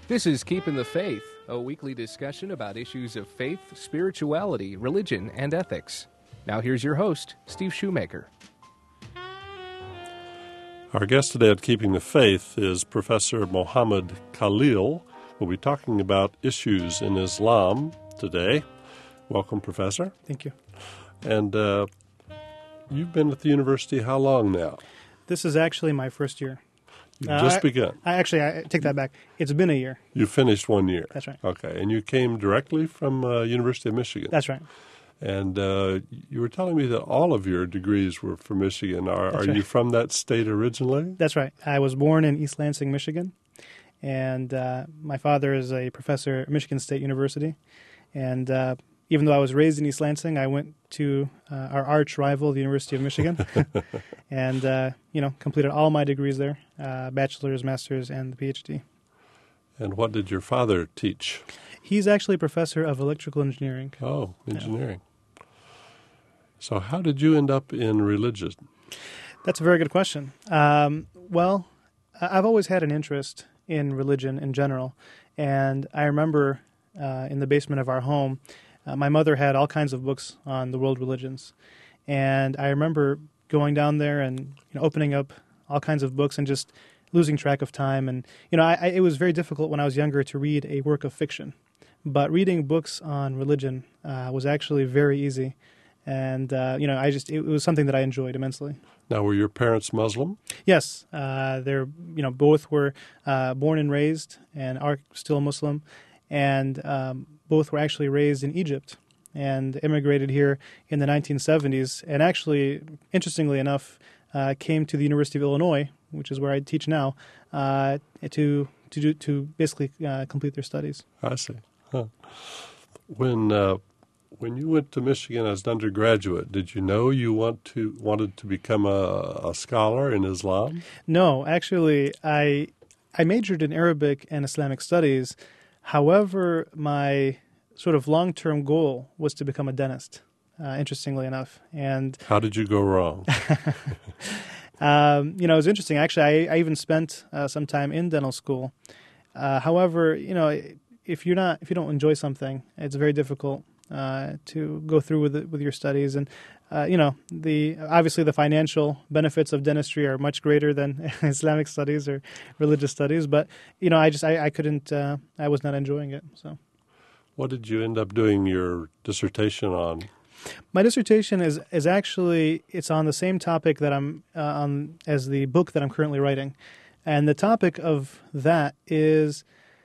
This is Keeping the Faith, a weekly discussion about issues of faith, spirituality, religion, and ethics. Now here's your host, Steve Shoemaker. Our guest today at Keeping the Faith is Professor Mohammed Khalil. We'll be talking about issues in Islam today. Welcome, Professor. Thank you. And you've been at the university how long now? This is actually my first year. You've just begun. I take that back. It's been a year. You finished 1 year. That's right. Okay, and you came directly from University of Michigan. That's right. And you were telling me that all of your degrees were from Michigan. Are right. you from that state originally? That's right. I was born in East Lansing, Michigan, and my father is a professor at Michigan State University. And even though I was raised in East Lansing, I went to our arch rival, the University of Michigan, and completed all my degrees there, bachelor's, master's, and the PhD. And what did your father teach? He's actually a professor of electrical engineering. Oh, engineering. Yeah. So how did you end up in religion? That's a very good question. Well, I've always had an interest in religion in general, and I remember in the basement of our home, my mother had all kinds of books on the world religions, and I remember going down there and opening up all kinds of books and just losing track of time. And it was very difficult when I was younger to read a work of fiction, but reading books on religion was actually very easy, and it was something that I enjoyed immensely. Now, were your parents Muslim? Yes, they're both were born and raised and are still Muslim, and both were actually raised in Egypt and immigrated here in the 1970s. And actually, interestingly enough, came to the University of Illinois, which is where I teach now, to basically complete their studies. I see. Huh. When you went to Michigan as an undergraduate, did you know you wanted to become a scholar in Islam? No, actually, I majored in Arabic and Islamic studies. However, my sort of long-term goal was to become a dentist, interestingly enough. And how did you go wrong? It was interesting. Actually, I even spent some time in dental school. However, if you don't enjoy something, it's very difficult to go through with your studies. And obviously the financial benefits of dentistry are much greater than Islamic studies or religious studies. But I couldn't. I was not enjoying it. So, what did you end up doing your dissertation on? My dissertation is actually it's on the same topic that I'm on as the book that I'm currently writing, and the topic of that is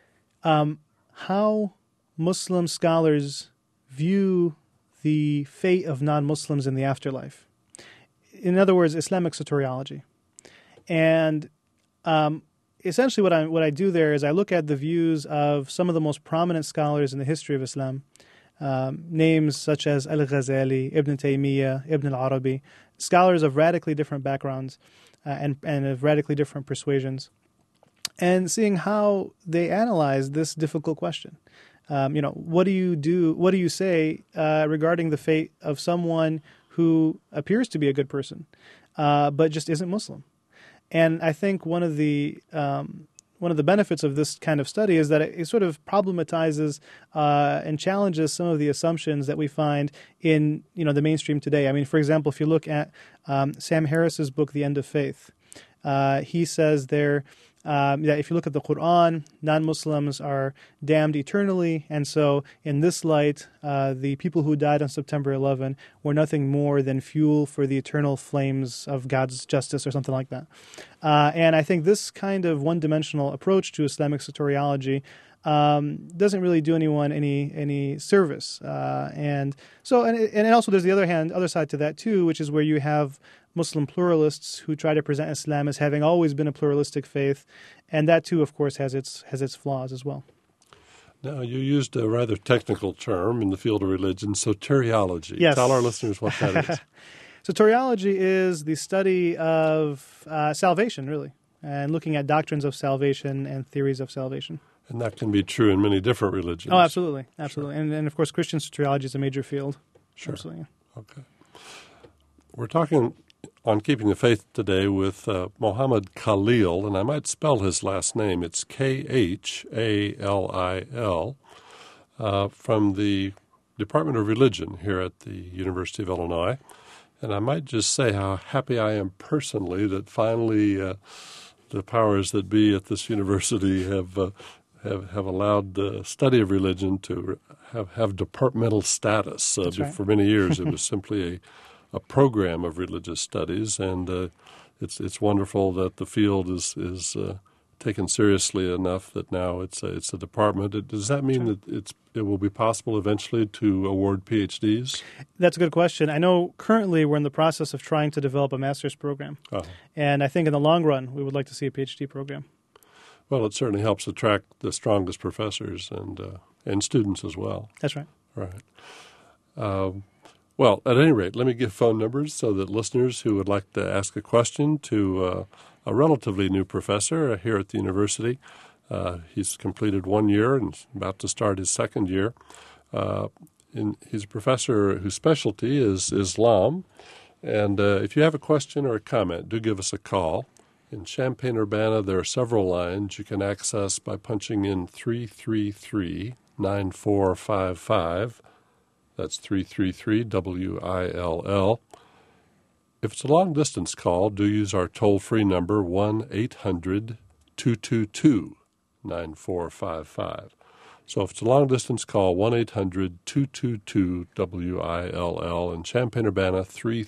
how Muslim scholars view the fate of non-Muslims in the afterlife. In other words, Islamic soteriology. And essentially what I do there is I look at the views of some of the most prominent scholars in the history of Islam, names such as Al-Ghazali, Ibn Taymiyyah, Ibn al-Arabi, scholars of radically different backgrounds and of radically different persuasions, and seeing how they analyze this difficult question. What do you say regarding the fate of someone who appears to be a good person, but just isn't Muslim? And I think one of the benefits of this kind of study is that it sort of problematizes and challenges some of the assumptions that we find in the mainstream today. I mean, for example, if you look at Sam Harris's book, The End of Faith, he says there that if you look at the Quran, non-Muslims are damned eternally, and so in this light, the people who died on September 11 were nothing more than fuel for the eternal flames of God's justice or something like that. And I think this kind of one-dimensional approach to Islamic soteriology doesn't really do anyone any service. And also there's the other side to that too, which is where you have Muslim pluralists who try to present Islam as having always been a pluralistic faith, and that too, of course, has its flaws as well. Now, you used a rather technical term in the field of religion, soteriology. Yes. Tell our listeners what that is. Soteriology is the study of salvation, really, and looking at doctrines of salvation and theories of salvation. And that can be true in many different religions. Oh, absolutely. Sure. And of course, Christian soteriology is a major field. Sure. Absolutely. Okay. We're talking on Keeping the Faith today with Mohammed Khalil, and I might spell his last name. It's Khalil, from the Department of Religion here at the University of Illinois. And I might just say how happy I am personally that finally the powers that be at this university have allowed the study of religion to have departmental status. Right. For many years, it was simply a program of religious studies, and it's wonderful that the field is taken seriously enough that now it's a department. Does that mean that it will be possible eventually to award PhDs? That's a good question. I know currently we're in the process of trying to develop a master's program, and I think in the long run we would like to see a PhD program. Well, it certainly helps attract the strongest professors and students as well. That's right. Right. Well, at any rate, let me give phone numbers so that listeners who would like to ask a question to a relatively new professor here at the university, he's completed 1 year and is about to start his second year. He's a professor whose specialty is Islam. And if you have a question or a comment, do give us a call. In Champaign-Urbana, there are several lines you can access by punching in 333-9455. That's 333-WILL. If it's a long-distance call, do use our toll-free number 1-800-222-9455. So if it's a long-distance call, 1-800-222-WILL. In Champaign-Urbana,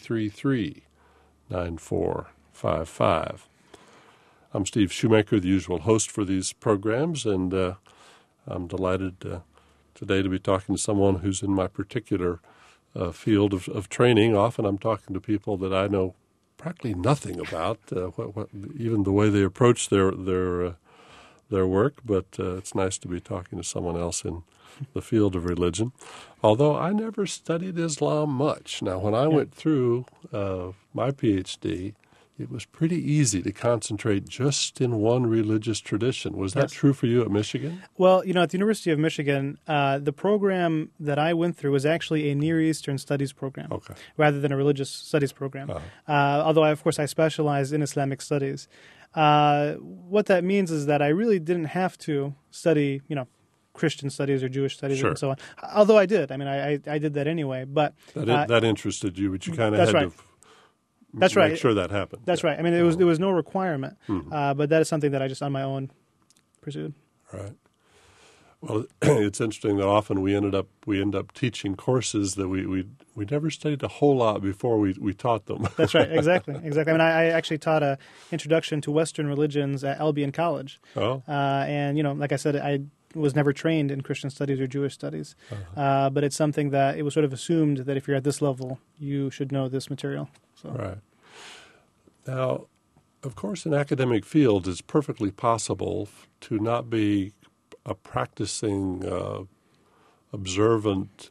333-9455. I'm Steve Shoemaker, the usual host for these programs, and I'm delighted today to be talking to someone who's in my particular field of training. Often I'm talking to people that I know practically nothing about, even the way they approach their work, but it's nice to be talking to someone else in the field of religion. Although I never studied Islam much. Now, when I went through my PhD, it was pretty easy to concentrate just in one religious tradition. Was that true for you at Michigan? Well, at the University of Michigan, the program that I went through was actually a Near Eastern Studies program rather than a religious studies program, although, of course, I specialized in Islamic studies. What that means is that I really didn't have to study, Christian studies or Jewish studies and so on, although I did. I mean, I did that anyway. But that interested you, but you kind of had to... That's right. Make sure that happened. That's right. I mean, there was no requirement, but that is something that I just on my own pursued. Right. Well, it's interesting that often we end up teaching courses that we never studied a whole lot before we taught them. That's right. Exactly. I mean, I actually taught a introduction to Western religions at Albion College. And like I said, I was never trained in Christian studies or Jewish studies, but it's something that it was sort of assumed that if you're at this level, you should know this material. So. Right. Now, of course, in academic fields, it's perfectly possible to not be a practicing, observant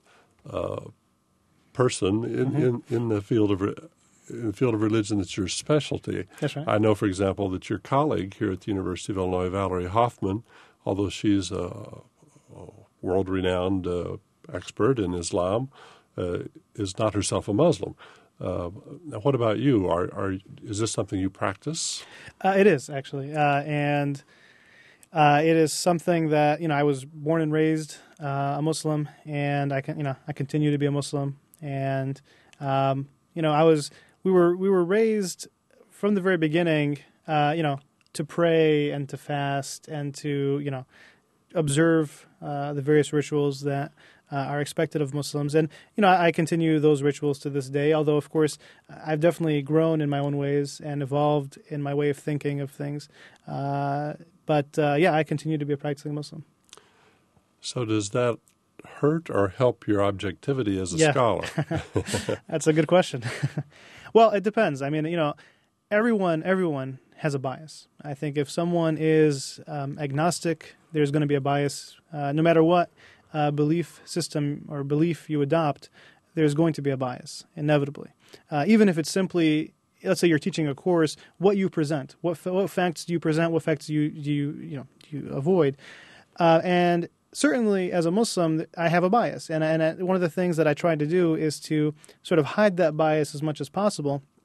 person in the field of religion that's your specialty. That's right. I know, for example, that your colleague here at the University of Illinois, Valerie Hoffman, although she's a world-renowned expert in Islam, is not herself a Muslim. Now, what about you? Is this something you practice? It is, actually, and it is something that I was born and raised a Muslim, and I continue to be a Muslim, and we were raised from the very beginning, to pray and to fast and to observe the various rituals that are expected of Muslims. And, I continue those rituals to this day, although, of course, I've definitely grown in my own ways and evolved in my way of thinking of things. But I continue to be a practicing Muslim. So does that hurt or help your objectivity as a scholar? That's a good question. Well, it depends. I mean, everyone has a bias. I think if someone is agnostic, there's going to be a bias. No matter what belief system or belief you adopt, there's going to be a bias, inevitably. Even if it's simply, let's say you're teaching a course, what you present, what facts do you present, what facts do you avoid. And certainly as a Muslim, I have a bias. And one of the things that I try to do is to sort of hide that bias as much as possible.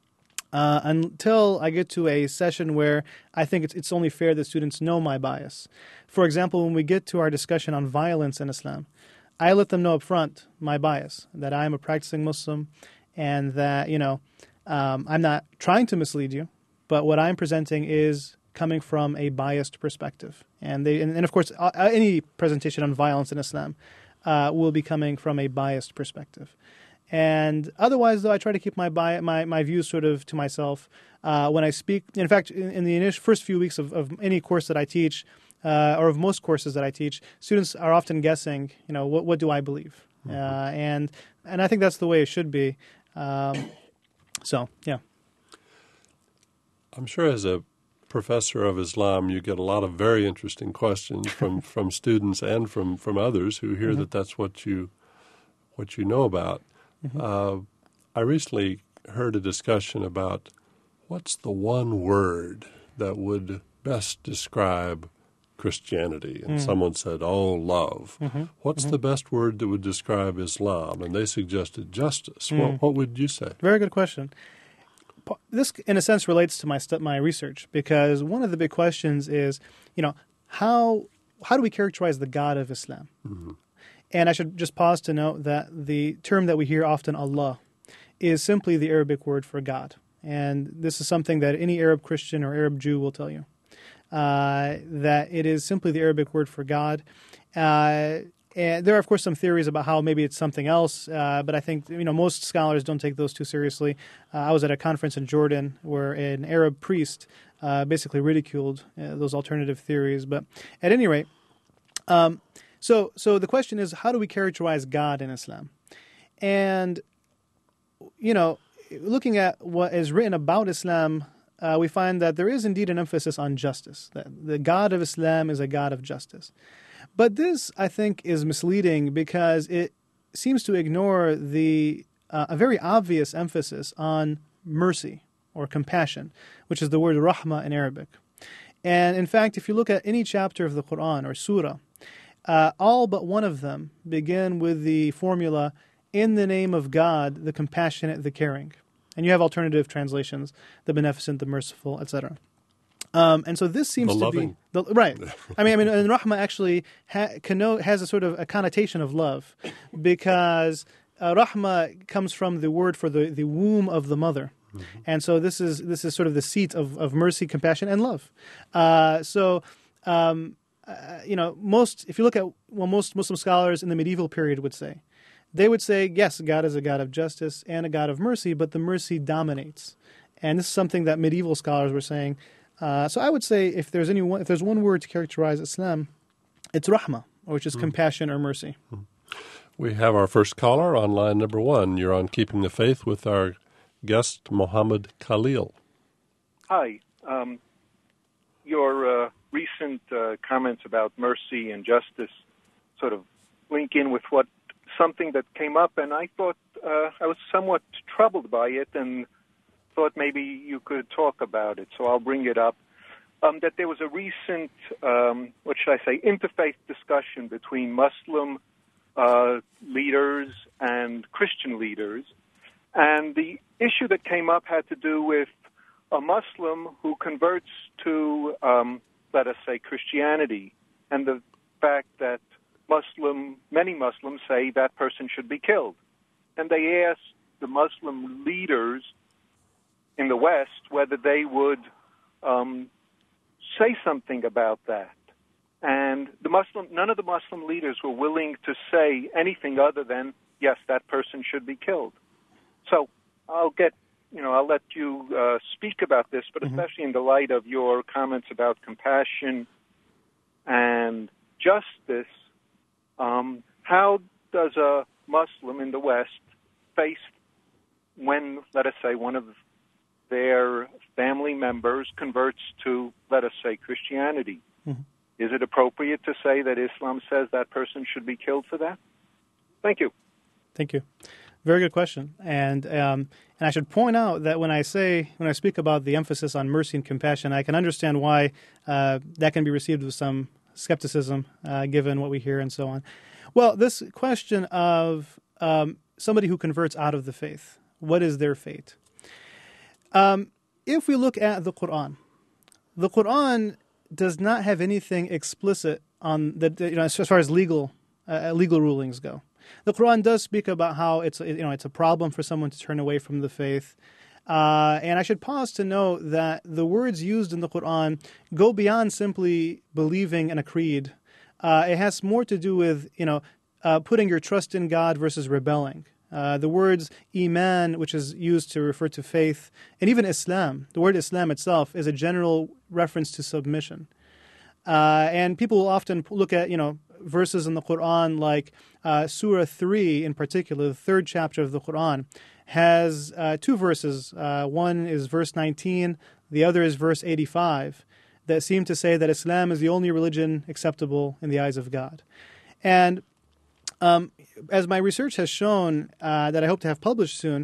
until I get to a session where I think it's only fair that students know my bias. For example, when we get to our discussion on violence in Islam, I let them know up front my bias, that I am a practicing Muslim, and that, I'm not trying to mislead you, but what I'm presenting is coming from a biased perspective. And of course, any presentation on violence in Islam will be coming from a biased perspective. And otherwise, though, I try to keep my views sort of to myself when I speak. In fact, in the first few weeks of any course that I teach, or of most courses that I teach, students are often guessing, what do I believe? And I think that's the way it should be. Yeah. I'm sure as a professor of Islam, you get a lot of very interesting questions from students and from others who hear that that's what you know about. I recently heard a discussion about what's the one word that would best describe Christianity. And someone said, love. What's the best word that would describe Islam? And they suggested justice. What would you say? Very good question. This, in a sense, relates to my research, because one of the big questions is, how do we characterize the God of Islam? And I should just pause to note that the term that we hear often, Allah, is simply the Arabic word for God. And this is something that any Arab Christian or Arab Jew will tell you, that it is simply the Arabic word for God. And there are, of course, some theories about how maybe it's something else, but I think most scholars don't take those too seriously. I was at a conference in Jordan where an Arab priest basically ridiculed those alternative theories. But at any rate, so the question is, how do we characterize God in Islam? And looking at what is written about Islam, we find that there is indeed an emphasis on justice. That the God of Islam is a God of justice. But this, I think, is misleading because it seems to ignore a very obvious emphasis on mercy or compassion, which is the word rahmah in Arabic. And in fact, if you look at any chapter of the Quran or surah, all but one of them begin with the formula, in the name of God, the compassionate, the caring. And you have alternative translations, the beneficent, the merciful, etc. And so this seems to be right. I mean, and rahmah actually has a sort of a connotation of love, because rahmah comes from the word for the womb of the mother, and so this is sort of the seat of mercy, compassion, and love. If you look at what most Muslim scholars in the medieval period would say, they would say, yes, God is a God of justice and a God of mercy, but the mercy dominates. And this is something that medieval scholars were saying. So I would say if there's one word to characterize Islam, it's rahmah, which is compassion or mercy. We have our first caller on line number 1. You're on Keeping the Faith with our guest, Mohammed Khalil. Hi. Your recent comments about mercy and justice sort of link in with something that came up, and I thought I was somewhat troubled by it and thought maybe you could talk about it, so I'll bring it up. That there was a recent, interfaith discussion between Muslim leaders and Christian leaders, and the issue that came up had to do with a Muslim who converts to, let us say, Christianity, and the fact that many Muslims say that person should be killed. And they asked the Muslim leaders in the West whether they would say something about that. And none of the Muslim leaders were willing to say anything other than, yes, that person should be killed. So I'll let you speak about this, but especially in the light of your comments about compassion and justice, how does a Muslim in the West face when, let us say, one of their family members converts to, let us say, Christianity? Is it appropriate to say that Islam says that person should be killed for that? Thank you. Thank you. Very good question. And I should point out that when I speak about the emphasis on mercy and compassion, I can understand why that can be received with some skepticism, given what we hear and so on. Well, this question of somebody who converts out of the faith, what is their fate? If we look at the Quran does not have anything explicit on that, as far as legal rulings go. The Quran does speak about how it's a problem for someone to turn away from the faith. And I should pause to note that the words used in the Quran go beyond simply believing in a creed. It has more to do with putting your trust in God versus rebelling. The words iman, which is used to refer to faith, and even Islam, the word Islam itself is a general reference to submission. And people will often look at, verses in the Quran like Surah 3 in particular, the third chapter of the Quran, has two verses. One is verse 19, the other is verse 85, that seem to say that Islam is the only religion acceptable in the eyes of God. And as my research has shown, that I hope to have published soon,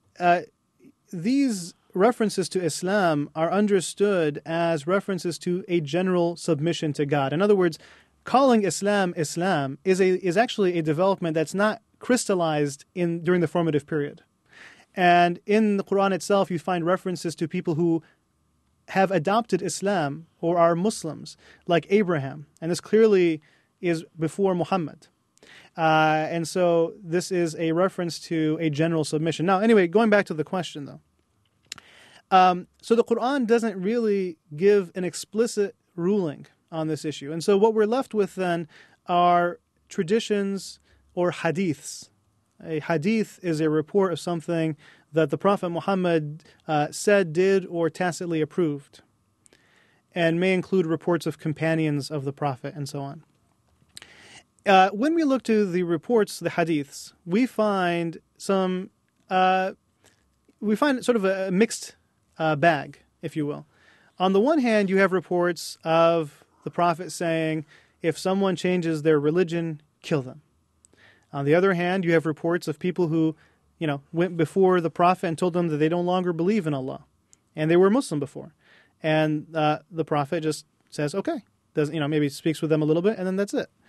these references to Islam are understood as references to a general submission to God. In other words, calling Islam Islam is actually a development that's not crystallized during the formative period. And in the Quran itself, you find references to people who have adopted Islam or are Muslims, like Abraham. And this clearly is before Muhammad. And so this is a reference to a general submission. Now, anyway, going back to the question, though. So the Quran doesn't really give an explicit ruling on this issue. And so what we're left with then are traditions or hadiths. A hadith is a report of something that the Prophet Muhammad said, did, or tacitly approved, and may include reports of companions of the Prophet and so on. When we look to the reports, the hadiths, we find sort of a mixed bag, if you will. On the one hand, you have reports of the Prophet saying, if someone changes their religion, kill them. On the other hand, you have reports of people who, went before the Prophet and told them that they no longer believe in Allah, and they were Muslim before. And the Prophet just says, okay, maybe speaks with them a little bit, and then that's it.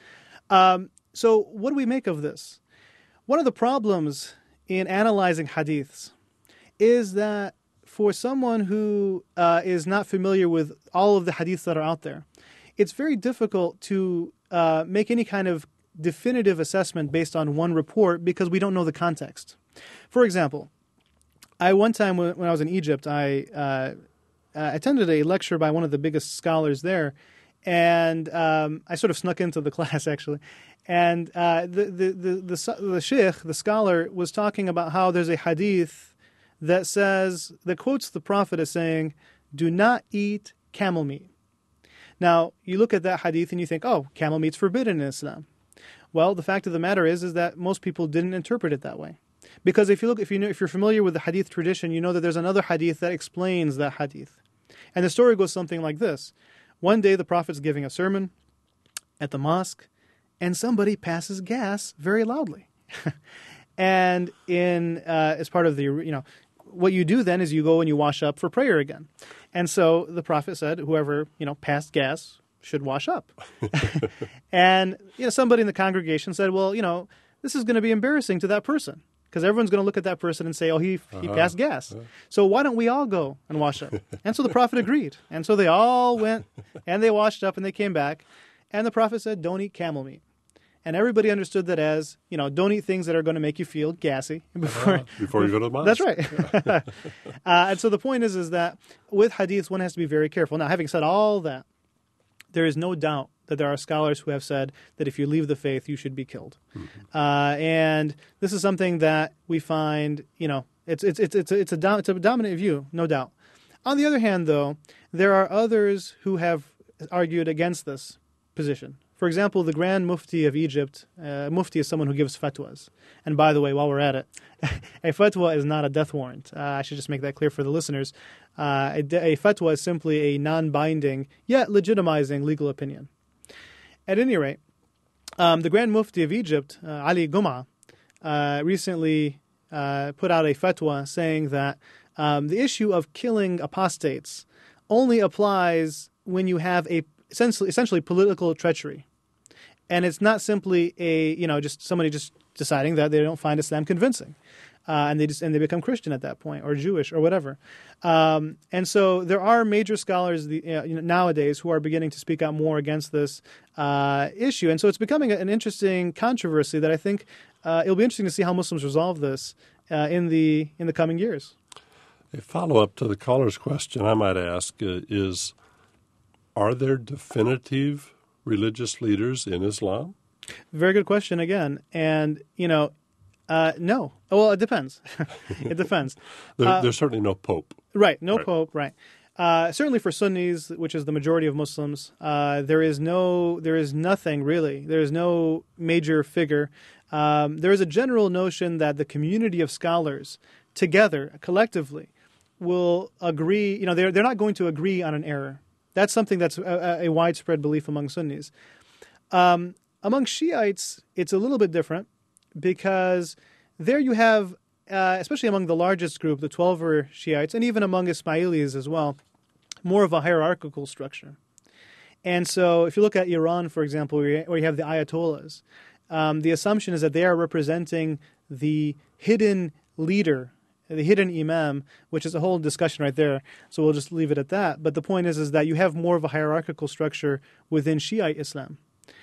So what do we make of this? One of the problems in analyzing hadiths is that for someone who is not familiar with all of the hadiths that are out there, it's very difficult to make any kind of definitive assessment based on one report because we don't know the context. For example, one time when I was in Egypt, I attended a lecture by one of the biggest scholars there, and I sort of snuck into the class actually. And the sheikh, the scholar, was talking about how there's a hadith that quotes the Prophet as saying, "Do not eat camel meat." Now, you look at that hadith and you think, oh, camel meat's forbidden in Islam. Well, the fact of the matter is that most people didn't interpret it that way. Because if you're familiar with the hadith tradition, you know that there's another hadith that explains that hadith. And the story goes something like this. One day the Prophet's giving a sermon at the mosque, and somebody passes gas very loudly. And as part of the, what you do then is you go and you wash up for prayer again. And so the Prophet said, whoever, passed gas should wash up. And somebody in the congregation said, well, this is going to be embarrassing to that person because everyone's going to look at that person and say, oh, he passed gas. So why don't we all go and wash up? And so the Prophet agreed. And so they all went and they washed up and they came back. And the Prophet said, don't eat camel meat. And everybody understood that as, don't eat things that are going to make you feel gassy before you go to the mosque. That's right. And so the point is that with hadiths, one has to be very careful. Now, having said all that, there is no doubt that there are scholars who have said that if you leave the faith, you should be killed. Mm-hmm. And this is something that we find, it's a dominant view, no doubt. On the other hand, though, there are others who have argued against this position. For example, the Grand Mufti of Egypt, Mufti is someone who gives fatwas. And by the way, while we're at it, a fatwa is not a death warrant. I should just make that clear for the listeners. A fatwa is simply a non-binding, yet legitimizing legal opinion. At any rate, the Grand Mufti of Egypt, Ali Gum'a, recently put out a fatwa saying that the issue of killing apostates only applies when you have essentially political treachery. And it's not simply just somebody just deciding that they don't find Islam convincing. and they become Christian at that point, or Jewish, or whatever. And so there are major scholars nowadays who are beginning to speak out more against this issue, and so it's becoming an interesting controversy that I think it'll be interesting to see how Muslims resolve this in the coming years. A follow-up to the caller's question I might ask is, are there definitive religious leaders in Islam? Very good question again. And, no. Well, it depends. It depends. There's certainly no pope. Right, no pope, right. Certainly for Sunnis, which is the majority of Muslims, there is nothing really. There is no major figure. There is a general notion that the community of scholars together, collectively, will agree. They're not going to agree on an error. That's something that's a widespread belief among Sunnis. Among Shiites, it's a little bit different because there you have, especially among the largest group, the Twelver Shiites, and even among Ismailis as well, more of a hierarchical structure. And so if you look at Iran, for example, where you have the Ayatollahs, the assumption is that they are representing the hidden leader, the hidden imam, which is a whole discussion right there. So we'll just leave it at that. But the point is that you have more of a hierarchical structure within Shiite Islam.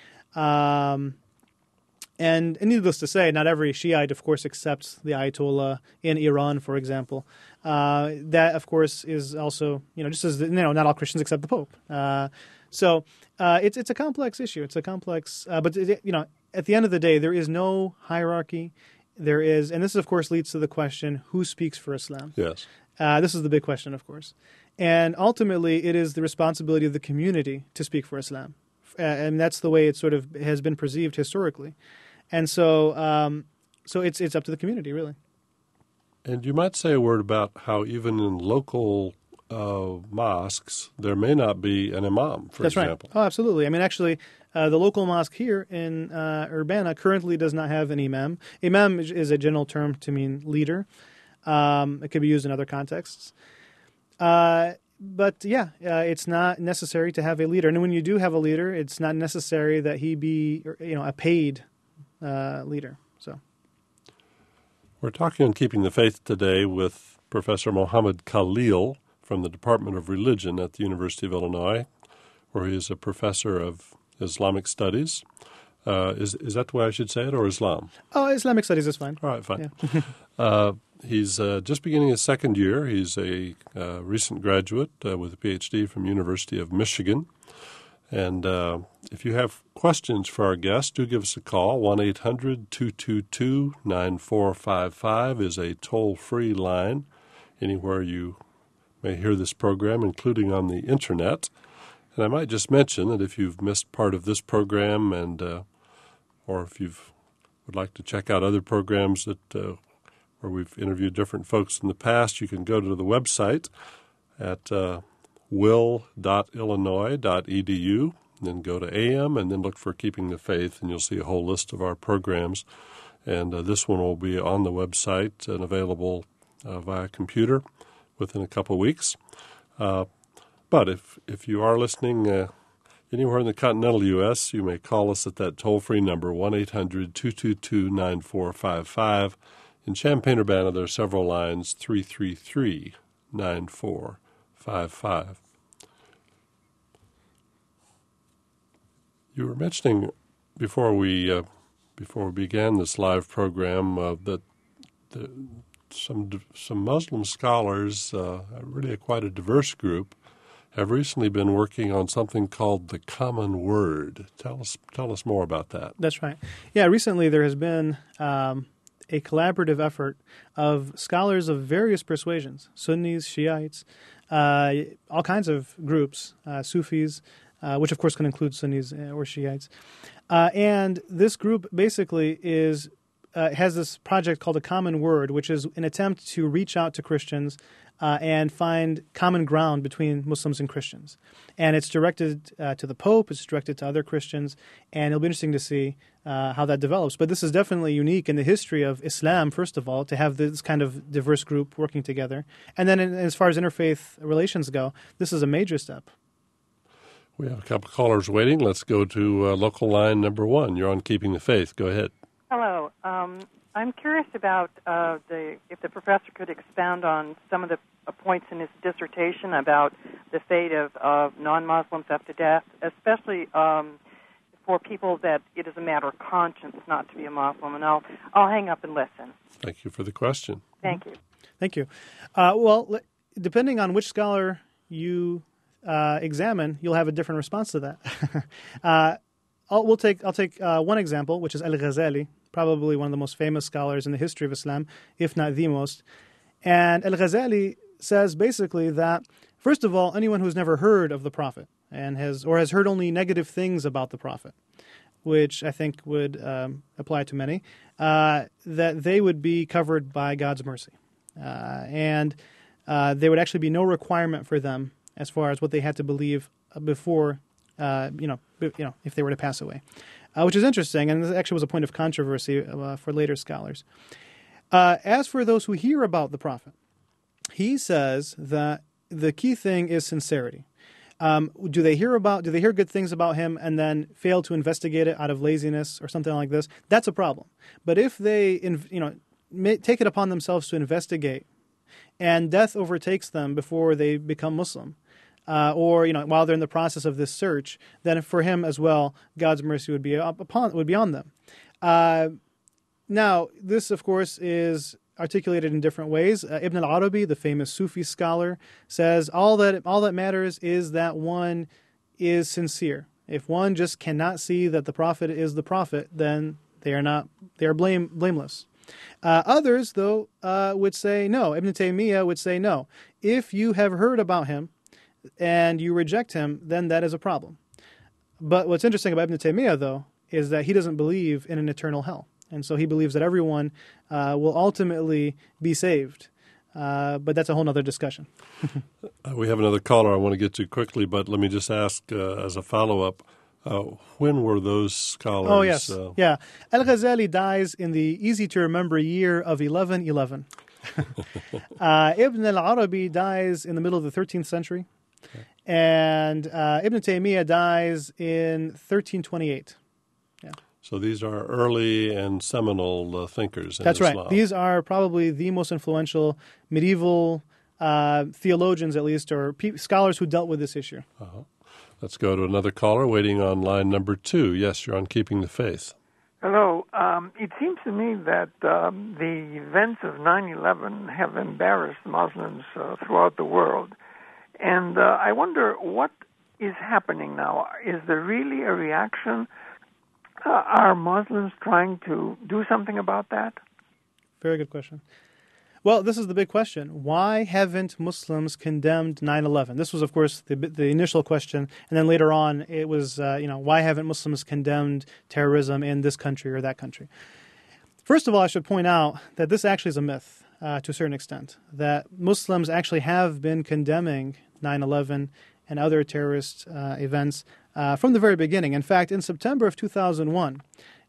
And needless to say, not every Shiite, of course, accepts the Ayatollah in Iran, for example. That, of course, is also, just as, not all Christians accept the Pope. So it's a complex issue. It's a complex, but, at the end of the day, there is no hierarchy. There is, and this, of course, leads to the question, who speaks for Islam? Yes. This is the big question, of course. And ultimately, it is the responsibility of the community to speak for Islam. And that's the way it sort of has been perceived historically. And so it's up to the community, really. And you might say a word about how even in local mosques, there may not be an imam, for example. Right. Oh, absolutely. I mean, actually, the local mosque here in Urbana currently does not have an imam. Imam is a general term to mean leader. It could be used in other contexts. But it's not necessary to have a leader. And when you do have a leader, it's not necessary that he be, a paid leader. So we're talking on Keeping the Faith today with Professor Mohammed Khalil from the Department of Religion at the University of Illinois, where he is a professor of Islamic Studies. Is that the way I should say it, or Islam? Oh, Islamic Studies is fine. All right, fine. Yeah. He's just beginning his second year. He's a recent graduate with a PhD from University of Michigan. And if you have questions for our guest, do give us a call. 1-800-222-9455 is a toll-free line anywhere you may hear this program, including on the Internet. And I might just mention that if you've missed part of this program and or if you would like to check out other programs that where we've interviewed different folks in the past, you can go to the website at will.illinois.edu, then go to AM, and then look for Keeping the Faith, and you'll see a whole list of our programs. And this one will be on the website and available via computer within a couple of weeks. But if you are listening anywhere in the continental U.S., you may call us at that toll-free number, 1-800-222-9455. In Champaign-Urbana, there are several lines, 333-9455. You were mentioning before we began this live program that some Muslim scholars, really quite a diverse group, have recently been working on something called the Common Word. Tell us more about that. That's right. Yeah, recently there has been a collaborative effort of scholars of various persuasions, Sunnis, Shiites, all kinds of groups, Sufis, which of course can include Sunnis or Shiites. And this group basically has this project called the Common Word, which is an attempt to reach out to Christians and find common ground between Muslims and Christians. And it's directed to the Pope, it's directed to other Christians, and it'll be interesting to see how that develops. But this is definitely unique in the history of Islam, first of all, to have this kind of diverse group working together. And then as far as interfaith relations go, this is a major step. We have a couple of callers waiting. Let's go to local line number 1. You're on Keeping the Faith. Go ahead. Hello. I'm curious about if the professor could expound on some of the points in his dissertation about the fate of non-Muslims after death, especially for people that it is a matter of conscience not to be a Muslim. And I'll hang up and listen. Thank you for the question. Thank you. Thank you. Well, depending on which scholar you examine, you'll have a different response to that. I'll take one example, which is Al-Ghazali, probably one of the most famous scholars in the history of Islam, if not the most. And Al-Ghazali says basically that, first of all, anyone who's never heard of the Prophet and has heard only negative things about the Prophet, which I think would apply to many, that they would be covered by God's mercy. And there would actually be no requirement for them as far as what they had to believe before, if they were to pass away, which is interesting, and this actually was a point of controversy for later scholars. As for those who hear about the Prophet, he says that the key thing is sincerity. Do they hear good things about him and then fail to investigate it out of laziness or something like this? That's a problem. But if they, take it upon themselves to investigate, and death overtakes them before they become Muslim, or while they're in the process of this search, then for him as well, God's mercy would be on them. Now, this of course is articulated in different ways. Ibn al-Arabi, the famous Sufi scholar, says all that matters is that one is sincere. If one just cannot see that the Prophet is the Prophet, then they are blameless. Others, though, would say no. Ibn Taymiyyah would say no. If you have heard about him and you reject him, then that is a problem. But what's interesting about Ibn Taymiyyah, though, is that he doesn't believe in an eternal hell. And so he believes that everyone will ultimately be saved. But that's a whole other discussion. We have another caller I want to get to quickly, but let me just ask as a follow-up, when were those scholars? Oh, yes. Yeah. Al-Ghazali dies in the easy-to-remember year of 1111. Ibn al-Arabi dies in the middle of the 13th century. Okay. And Ibn Taymiyyah dies in 1328. Yeah. So these are early and seminal thinkers in That's Islam. Right. These are probably the most influential medieval theologians, at least, or scholars who dealt with this issue. Uh-huh. Let's go to another caller waiting on line number 2. Yes, you're on Keeping the Faith. Hello. It seems to me that the events of 9/11 have embarrassed Muslims throughout the world. And I wonder what is happening now. Is there really a reaction? Are Muslims trying to do something about that? Very good question. Well, this is the big question. Why haven't Muslims condemned 9/11? This was, of course, the initial question. And then later on, it was, why haven't Muslims condemned terrorism in this country or that country? First of all, I should point out that this actually is a myth to a certain extent, that Muslims actually have been condemning 9/11 and other terrorist events from the very beginning. In fact, in September of 2001,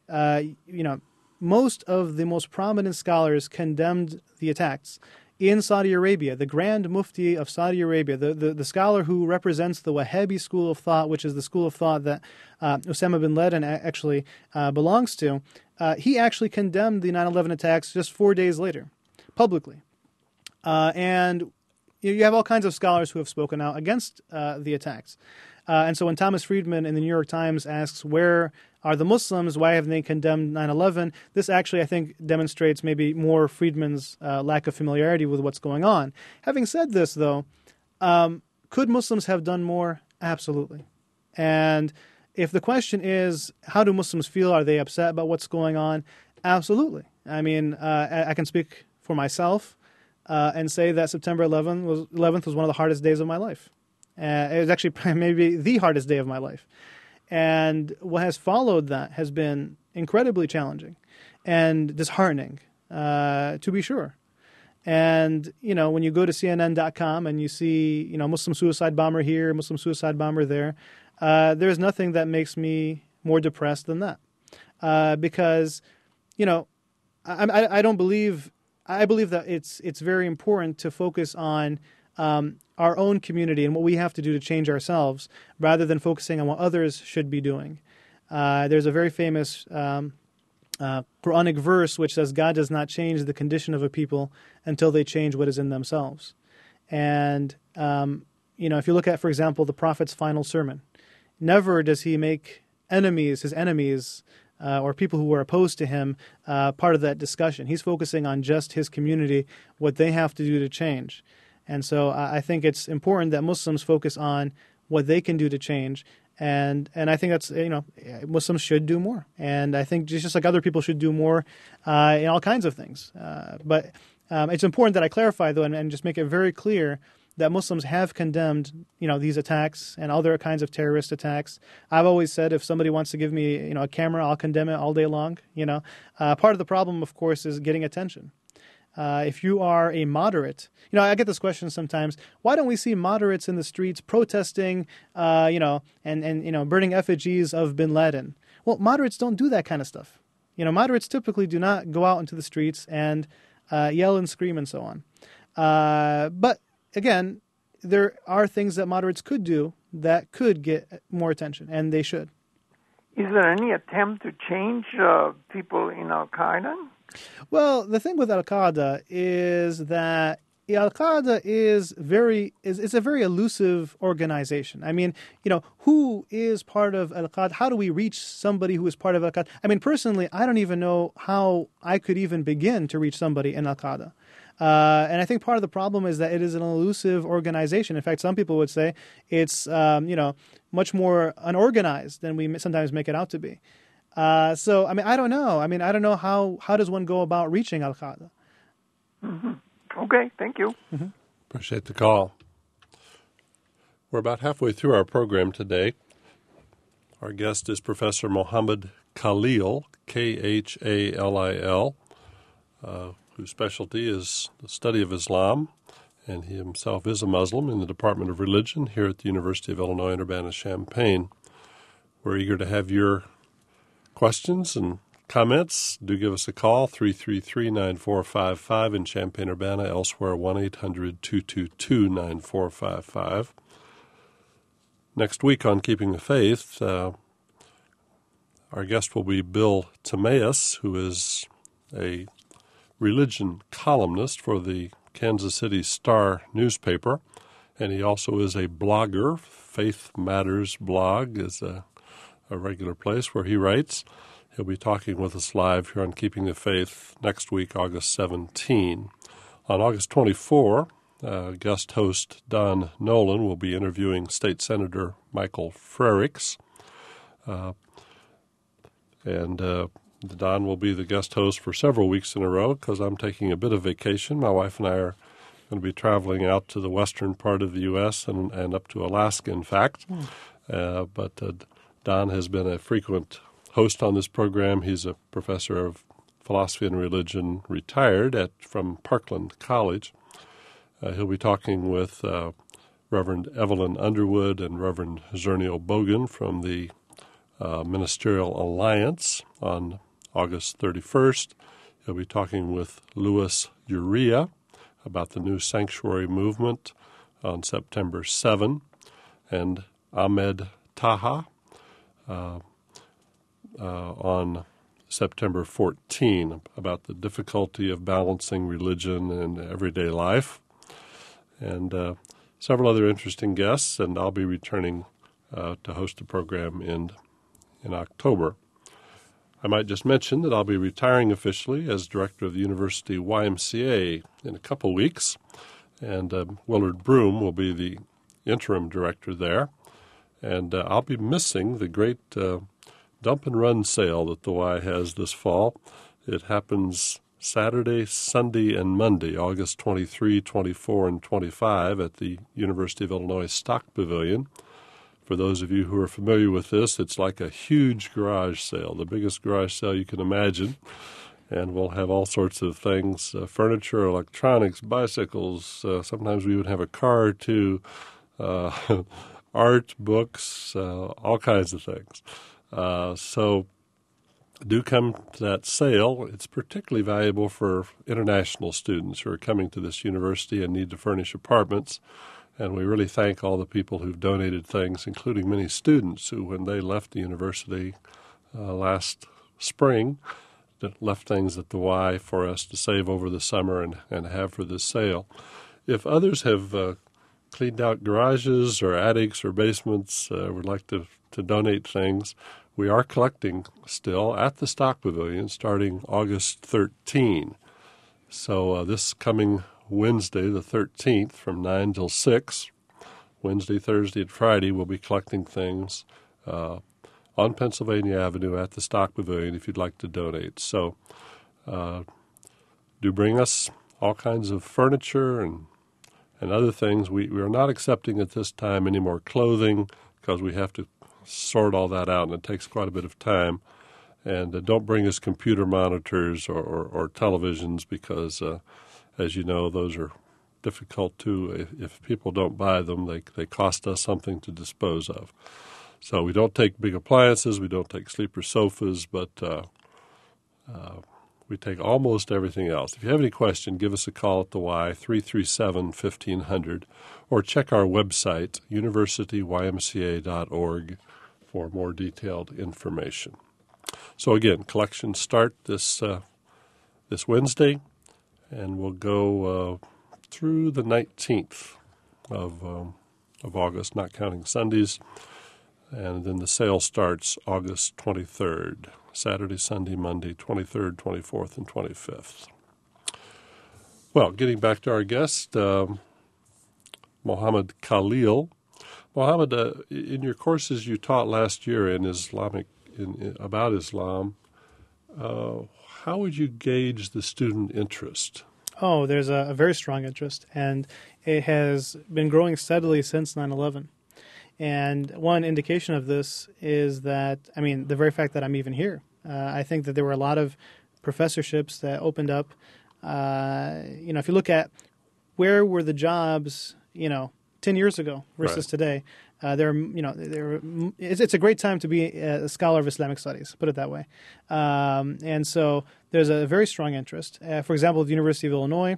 most of the most prominent scholars condemned the attacks in Saudi Arabia. The Grand Mufti of Saudi Arabia, the scholar who represents the Wahhabi school of thought, which is the school of thought that Osama bin Laden actually belongs to, he actually condemned the 9/11 attacks just 4 days later, publicly. And you have all kinds of scholars who have spoken out against the attacks. And so when Thomas Friedman in the New York Times asks, where are the Muslims, why haven't they condemned 9/11, this actually, I think, demonstrates maybe more Friedman's lack of familiarity with what's going on. Having said this, though, could Muslims have done more? Absolutely. And if the question is, how do Muslims feel? Are they upset about what's going on? Absolutely. I mean, I can speak for myself and say that September 11th was one of the hardest days of my life. It was actually maybe the hardest day of my life. And what has followed that has been incredibly challenging and disheartening, to be sure. And, when you go to CNN.com and you see, Muslim suicide bomber here, Muslim suicide bomber there, there's nothing that makes me more depressed than that. Because, I don't believe... I believe that it's very important to focus on our own community and what we have to do to change ourselves rather than focusing on what others should be doing. There's a very famous Quranic verse which says God does not change the condition of a people until they change what is in themselves. And, if you look at, for example, the Prophet's final sermon, never does he make his enemies, or people who were opposed to him, part of that discussion. He's focusing on just his community, what they have to do to change. And so I think it's important that Muslims focus on what they can do to change. And I think that's, Muslims should do more. And I think just like other people should do more in all kinds of things. But it's important that I clarify, though, and just make it very clear that Muslims have condemned, these attacks and other kinds of terrorist attacks. I've always said if somebody wants to give me, a camera, I'll condemn it all day long. Part of the problem, of course, is getting attention. If you are a moderate, I get this question sometimes, why don't we see moderates in the streets protesting, and burning effigies of bin Laden? Well, moderates don't do that kind of stuff. Moderates typically do not go out into the streets and yell and scream and so on. But again, there are things that moderates could do that could get more attention, and they should. Is there any attempt to change people in Al-Qaeda? Well, the thing with Al-Qaeda is that Al-Qaeda is a very elusive organization. I mean, who is part of Al-Qaeda? How do we reach somebody who is part of Al-Qaeda? I mean, personally, I don't even know how I could even begin to reach somebody in Al-Qaeda. And I think part of the problem is that it is an elusive organization. In fact, some people would say it's, much more unorganized than we sometimes make it out to be. So, I don't know. I don't know how does one go about reaching Al-Qaeda? Mm-hmm. Okay, thank you. Mm-hmm. Appreciate the call. We're about halfway through our program today. Our guest is Professor Mohammed Khalil, Khalil, whose specialty is the study of Islam, and he himself is a Muslim in the Department of Religion here at the University of Illinois Urbana-Champaign. We're eager to have your questions and comments. Do give us a call, 333-9455 in Champaign-Urbana, elsewhere 1-800-222-9455. Next week on Keeping the Faith, our guest will be Bill Timaeus, who is a religion columnist for the Kansas City Star newspaper, and he also is a blogger. Faith Matters blog is a regular place where he writes. He'll be talking with us live here on Keeping the Faith next week, August 17. On August 24, guest host Don Nolan will be interviewing State Senator Michael Frerichs. Don will be the guest host for several weeks in a row because I'm taking a bit of vacation. My wife and I are going to be traveling out to the western part of the U.S. and up to Alaska, in fact. But Don has been a frequent host on this program. He's a professor of philosophy and religion, retired from Parkland College. He'll be talking with Reverend Evelyn Underwood and Reverend Zernial Bogan from the Ministerial Alliance on August 31st. He'll be talking with Louis Uria about the new sanctuary movement on September 7, and Ahmed Taha on September 14 about the difficulty of balancing religion and everyday life, and several other interesting guests, and I'll be returning to host a program in October. I might just mention that I'll be retiring officially as director of the University YMCA in a couple weeks, and Willard Broom will be the interim director there. And I'll be missing the great dump and run sale that the Y has this fall. It happens Saturday, Sunday, and Monday, August 23, 24, and 25 at the University of Illinois Stock Pavilion. For those of you who are familiar with this, it's like a huge garage sale, the biggest garage sale you can imagine. And we'll have all sorts of things, furniture, electronics, bicycles. Sometimes we would have a car or two, art, books, all kinds of things. So do come to that sale. It's particularly valuable for international students who are coming to this university and need to furnish apartments. And we really thank all the people who've donated things, including many students who, when they left the university last spring, left things at the Y for us to save over the summer and have for this sale. If others have cleaned out garages or attics or basements, would like to donate things, we are collecting still at the Stock Pavilion starting August 13. So this coming Wednesday, the 13th, from 9 till 6, Wednesday, Thursday, and Friday, we'll be collecting things on Pennsylvania Avenue at the Stock Pavilion if you'd like to donate. So do bring us all kinds of furniture and other things. We are not accepting at this time any more clothing because we have to sort all that out, and it takes quite a bit of time. And don't bring us computer monitors or televisions because, as you know, those are difficult too. If people don't buy them, they cost us something to dispose of. So we don't take big appliances, we don't take sleeper sofas, but we take almost everything else. If you have any question, give us a call at the Y, 337-1500, or check our website, universityymca.org, for more detailed information. So again, collections start this Wednesday, and we'll go through the 19th of August, not counting Sundays. And then the sale starts August 23rd, Saturday, Sunday, Monday, 23rd, 24th, and 25th. Well, getting back to our guest, Mohammed Khalil. Mohammed, in your courses you taught last year about Islam, how would you gauge the student interest? Oh, there's a very strong interest, and it has been growing steadily since 9/11. And one indication of this is that, the very fact that I'm even here. I think that there were a lot of professorships that opened up. If you look at where were the jobs, 10 years ago versus today, it's a great time to be a scholar of Islamic studies, put it that way. And so there's a very strong interest. For example, at the University of Illinois,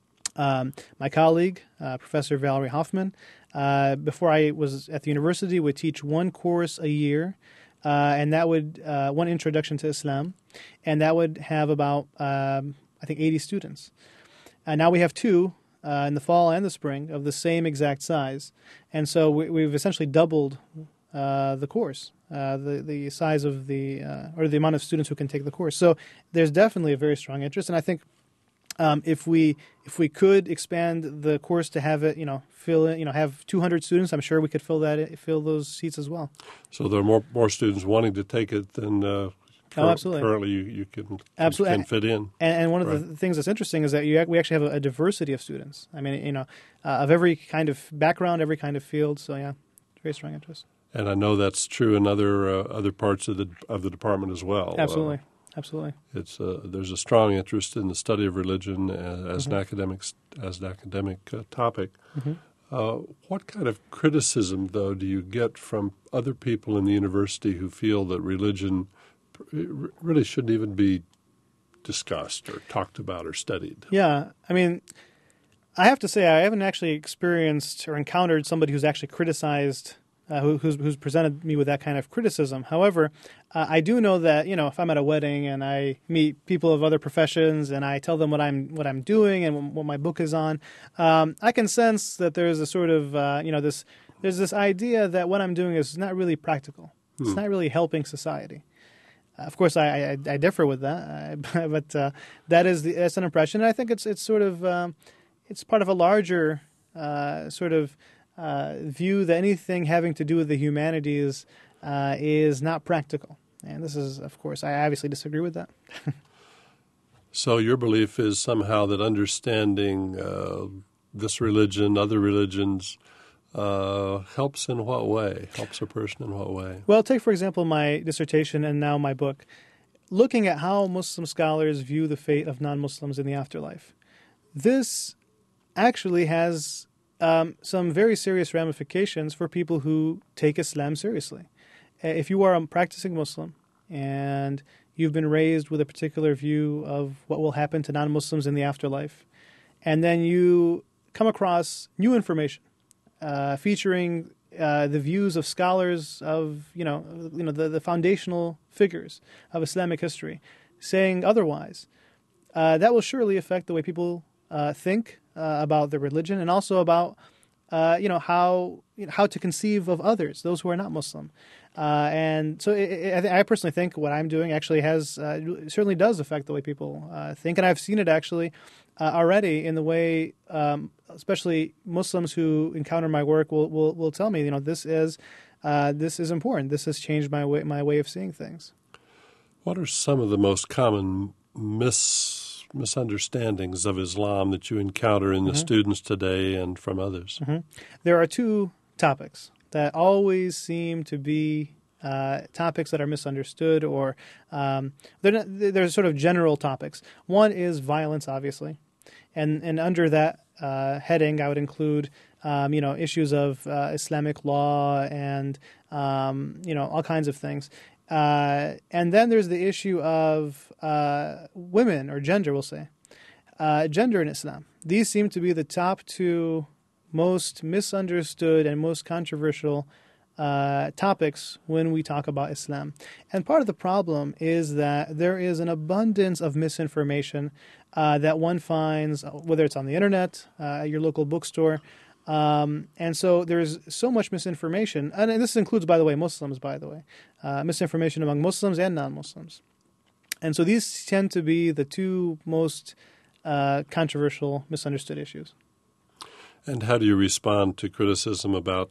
my colleague, Professor Valerie Hoffman, before I was at the university, would teach one course a year, and that would one introduction to Islam, and that would have about 80 students. And now we have two in the fall and the spring of the same exact size, and so we've essentially doubled the course, the size of or the amount of students who can take the course. So there's definitely a very strong interest, and I think if we could expand the course to have it, have 200 students, I'm sure we could fill those seats as well. So there are more students wanting to take it than absolutely. Currently you can fit in. And one of the things that's interesting is that we actually have a diversity of students. Of every kind of background, every kind of field. So yeah, very strong interest. And I know that's true in other parts of the department as well. Absolutely. Absolutely, it's there's a strong interest in the study of religion as an academic topic. Mm-hmm. What kind of criticism, though, do you get from other people in the university who feel that religion really shouldn't even be discussed or talked about or studied? Yeah, I have to say I haven't actually experienced or encountered somebody who's actually criticized. Who's presented me with that kind of criticism. However, I do know that if I'm at a wedding and I meet people of other professions and I tell them what I'm doing and what my book is on, I can sense that there's a sort of there's this idea that what I'm doing is not really practical. It's not really helping society. Of course, I differ with that, but that's an impression. And I think it's sort of it's part of a larger sort of view that anything having to do with the humanities is not practical. And this is, of course, I obviously disagree with that. So your belief is somehow that understanding this religion, other religions, helps in what way? Helps a person in what way? Well, take, for example, my dissertation and now my book. Looking at how Muslim scholars view the fate of non-Muslims in the afterlife. This actually has some very serious ramifications for people who take Islam seriously. If you are a practicing Muslim and you've been raised with a particular view of what will happen to non-Muslims in the afterlife, and then you come across new information featuring the views of scholars of the foundational figures of Islamic history, saying otherwise, that will surely affect the way people think about their religion, and also about how to conceive of others, those who are not Muslim. And so I personally think what I'm doing actually certainly does affect the way people think, and I've seen it actually already in the way, especially Muslims who encounter my work will tell me, this is important. This has changed my way of seeing things. What are some of the most common misunderstandings of Islam that you encounter in the students today and from others? There are two topics that always seem to be topics that are misunderstood, or they're sort of general topics. One is violence, obviously, and under that heading, I would include issues of Islamic law and all kinds of things. And then there's the issue of women, or gender, we'll say. Gender in Islam. These seem to be the top two most misunderstood and most controversial topics when we talk about Islam. And part of the problem is that there is an abundance of misinformation that one finds, whether it's on the internet, at your local bookstore. And so there's so much misinformation, and this includes, by the way, Muslims, misinformation among Muslims and non-Muslims. And so these tend to be the two most controversial, misunderstood issues. And how do you respond to criticism about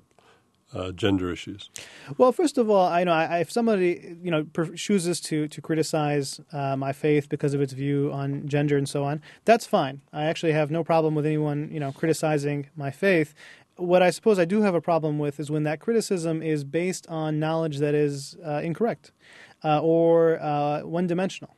gender issues? Well, first of all, if somebody chooses to criticize my faith because of its view on gender and so on, that's fine. I actually have no problem with anyone criticizing my faith. What I suppose I do have a problem with is when that criticism is based on knowledge that is incorrect or one-dimensional.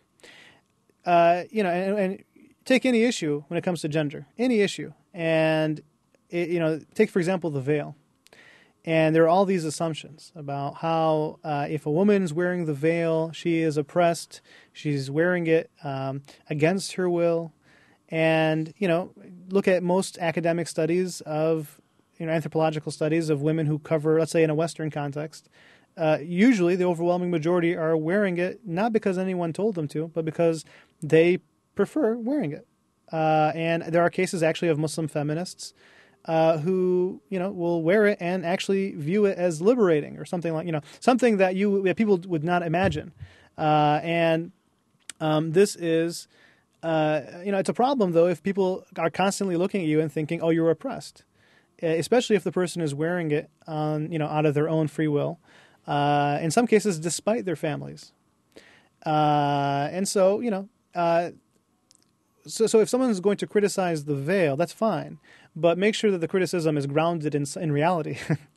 And take any issue when it comes to gender, any issue, and take for example the veil. And there are all these assumptions about how if a woman's wearing the veil, she is oppressed. She's wearing it against her will. And, look at most academic studies of, anthropological studies of women who cover, let's say in a Western context. Usually the overwhelming majority are wearing it, not because anyone told them to, but because they prefer wearing it. And there are cases actually of Muslim feminists who will wear it and actually view it as liberating, or something like something that people would not imagine, and this is it's a problem though if people are constantly looking at you and thinking, oh, you're oppressed, especially if the person is wearing it on out of their own free will, in some cases despite their families, and so So if someone is going to criticize the veil, that's fine, but make sure that the criticism is grounded in reality.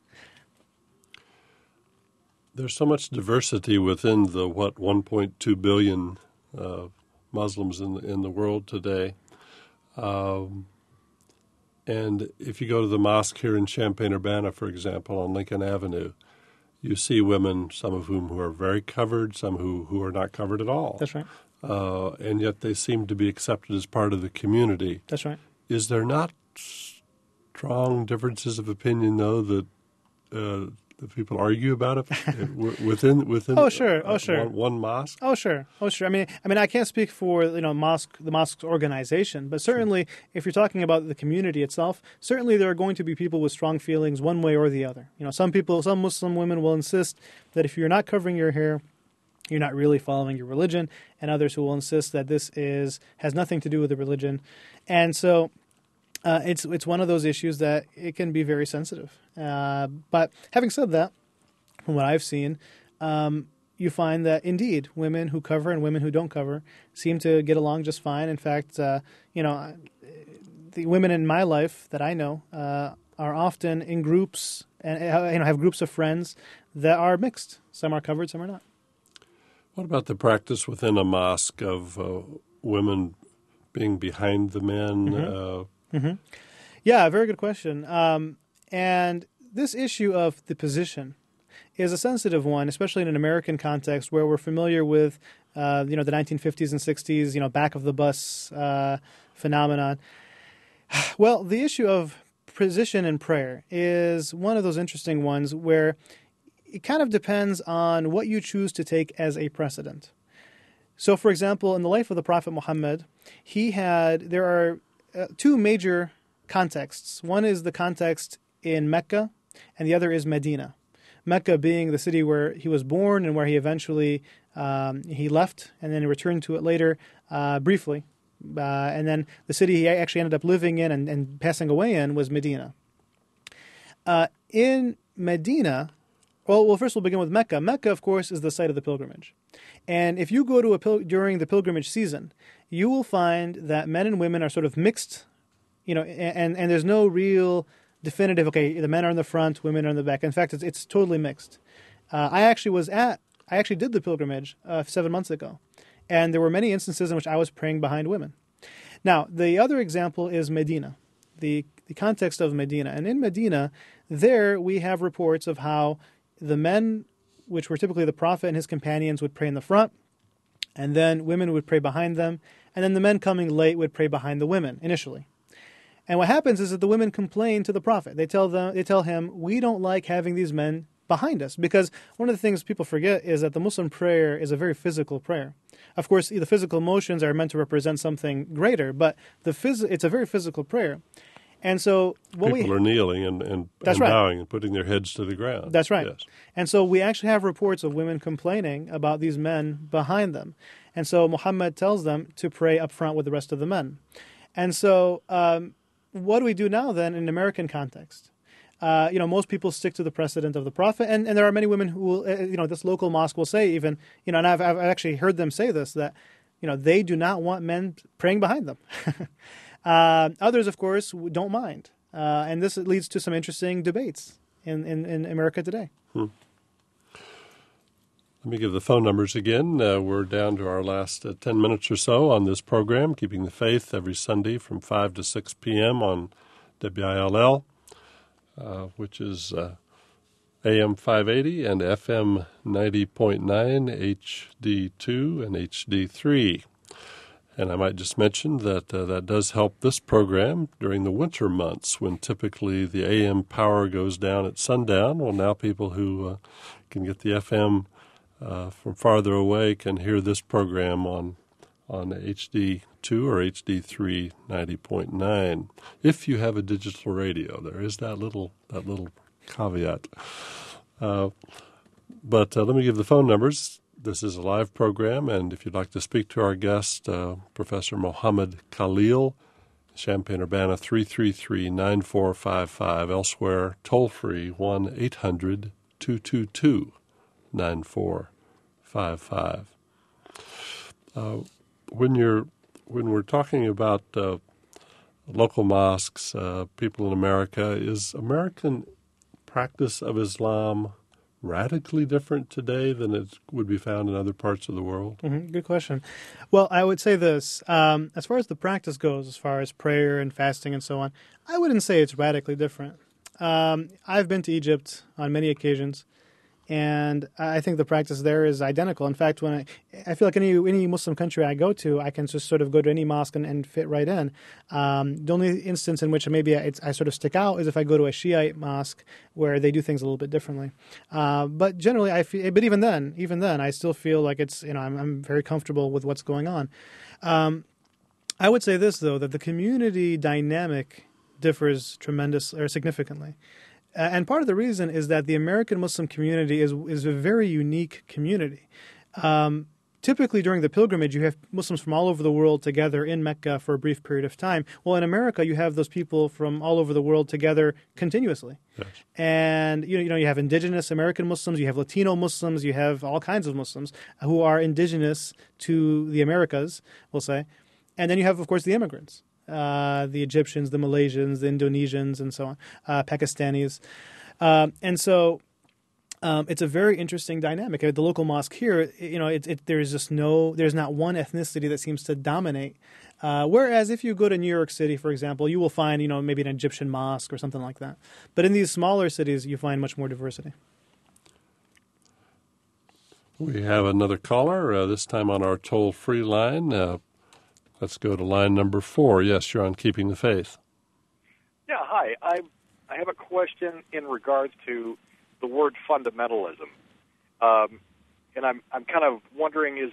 There's so much diversity within the 1.2 billion Muslims in the world today, and if you go to the mosque here in Champaign-Urbana, for example, on Lincoln Avenue, you see women, some of whom who are very covered, some who are not covered at all. That's right. And yet they seem to be accepted as part of the community. That's right. Is there not strong differences of opinion, though, that people argue about it within? Sure. One mosque. Oh, sure. I mean, I can't speak for the mosque's organization, but certainly, if you're talking about the community itself, certainly there are going to be people with strong feelings one way or the other. Some Muslim women will insist that if you're not covering your hair, you're not really following your religion, and others who will insist that this has nothing to do with the religion. And so it's one of those issues that it can be very sensitive. But having said that, from what I've seen, you find that indeed women who cover and women who don't cover seem to get along just fine. In fact, the women in my life that I know are often in groups and have groups of friends that are mixed. Some are covered, some are not. What about the practice within a mosque of women being behind the men? Yeah, very good question. And this issue of the position is a sensitive one, especially in an American context where we're familiar with, the 1950s and 60s, back of the bus phenomenon. Well, the issue of position in prayer is one of those interesting ones where it kind of depends on what you choose to take as a precedent. So, for example, in the life of the Prophet Muhammad, there are two major contexts. One is the context in Mecca, and the other is Medina. Mecca being the city where he was born and where he eventually he left, and then he returned to it later briefly. And then the city he actually ended up living in and passing away in was Medina. In Medina, well, first we'll begin with Mecca. Mecca, of course, is the site of the pilgrimage. And if you go to during the pilgrimage season, you will find that men and women are sort of mixed, and there's no real definitive, okay, the men are in the front, women are in the back. In fact, it's totally mixed. I actually did the pilgrimage 7 months ago, and there were many instances in which I was praying behind women. Now, the other example is Medina, the context of Medina. And in Medina, there we have reports of how the men, which were typically the Prophet and his companions, would pray in the front, and then women would pray behind them, and then the men coming late would pray behind the women initially. And what happens is that the women complain to the Prophet. They tell him, we don't like having these men behind us, because one of the things people forget is that the Muslim prayer is a very physical prayer. Of course, the physical motions are meant to represent something greater, but it's a very physical prayer. And so people are kneeling and bowing and putting their heads to the ground. That's right. Yes. And so we actually have reports of women complaining about these men behind them. And so Muhammad tells them to pray up front with the rest of the men. And so what do we do now then in American context? Most people stick to the precedent of the Prophet, and there are many women who will, this local mosque will say even, and I've actually heard them say this, that, they do not want men praying behind them. Others, of course, don't mind. And this leads to some interesting debates in America today. Let me give the phone numbers again. We're down to our last 10 minutes or so on this program, Keeping the Faith, every Sunday from 5 to 6 p.m. on WILL, which is AM 580 and FM 90.9, HD2 and HD3. And I might just mention that that does help this program during the winter months when typically the AM power goes down at sundown. Well, now people who can get the FM from farther away can hear this program on HD2 or HD3 90.9. If you have a digital radio, there is that little caveat. But let me give the phone numbers. This is a live program, and if you'd like to speak to our guest, Professor Mohammed Khalil, Champaign-Urbana 333-9455. Elsewhere, toll-free 1-800-222-9455. When we're talking about local mosques, people in America, is American practice of Islam radically different today than it would be found in other parts of the world? Mm-hmm. Good question. Well, I would say this. As far as the practice goes, as far as prayer and fasting and so on, I wouldn't say it's radically different. I've been to Egypt on many occasions, and I think the practice there is identical. In fact, when I feel like any Muslim country I go to, I can just sort of go to any mosque and fit right in. The only instance in which maybe I sort of stick out is if I go to a Shiite mosque where they do things a little bit differently. But generally, but even then, I still feel like it's I'm very comfortable with what's going on. I would say this though, that the community dynamic differs significantly. And part of the reason is that the American Muslim community is a very unique community. Typically during the pilgrimage, you have Muslims from all over the world together in Mecca for a brief period of time. Well, in America, you have those people from all over the world together continuously. Yes. And you have indigenous American Muslims, you have Latino Muslims, you have all kinds of Muslims who are indigenous to the Americas, we'll say. And then you have, of course, the immigrants. The Egyptians, the Malaysians, the Indonesians, and so on, Pakistanis. And so it's a very interesting dynamic. At the local mosque here, there's not one ethnicity that seems to dominate. Whereas if you go to New York City, for example, you will find, maybe an Egyptian mosque or something like that. But in these smaller cities, you find much more diversity. We have another caller, this time on our toll-free line. Let's go to line number 4. Yes, you're on Keeping the Faith. Yeah, hi. I have a question in regards to the word fundamentalism. And I'm kind of wondering, is there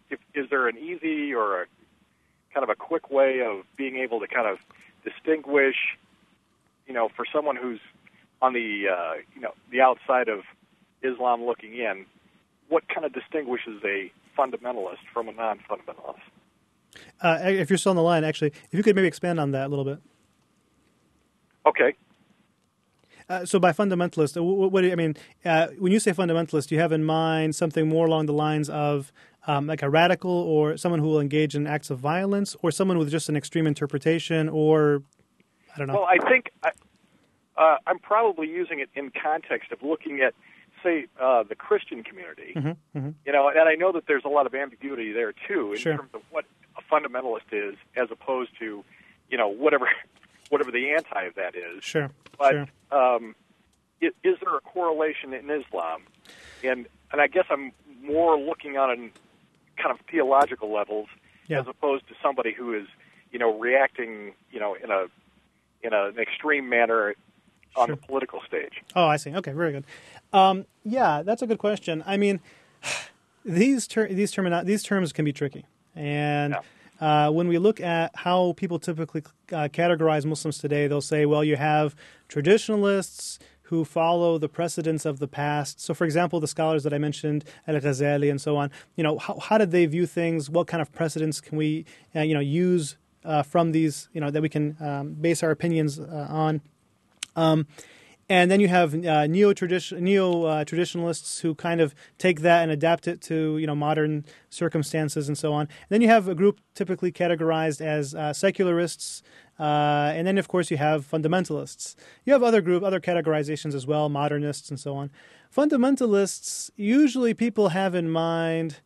is there an easy or a kind of a quick way of being able to kind of distinguish, for someone who's on the the outside of Islam looking in, what kind of distinguishes a fundamentalist from a non-fundamentalist? If you're still on the line, actually, if you could maybe expand on that a little bit. Okay. So by fundamentalist, what do you, I mean? When you say fundamentalist, do you have in mind something more along the lines of like a radical, or someone who will engage in acts of violence, or someone with just an extreme interpretation, or I don't know? Well, I think I'm probably using it in context of looking at, say, the Christian community. Mm-hmm, mm-hmm. And I know that there's a lot of ambiguity there too in Sure. terms of what a fundamentalist is, as opposed to, whatever the anti of that is. Sure. But sure. Is there a correlation in Islam? And I guess I'm more looking on an kind of theological levels, Yeah. as opposed to somebody who is, reacting, in an extreme manner on Sure. the political stage. Oh, I see. Okay, very good. Yeah, that's a good question. I mean, these terms can be tricky, and when we look at how people typically categorize Muslims today, they'll say, well, you have traditionalists who follow the precedents of the past. So, for example, the scholars that I mentioned, Al-Ghazali and so on, how did they view things? What kind of precedents can we, use from these, that we can base our opinions on? And then you have neo-traditionalists who kind of take that and adapt it to modern circumstances and so on. And then you have a group typically categorized as secularists, and then of course you have fundamentalists. You have other categorizations as well, modernists and so on. Fundamentalists, usually people have in mind.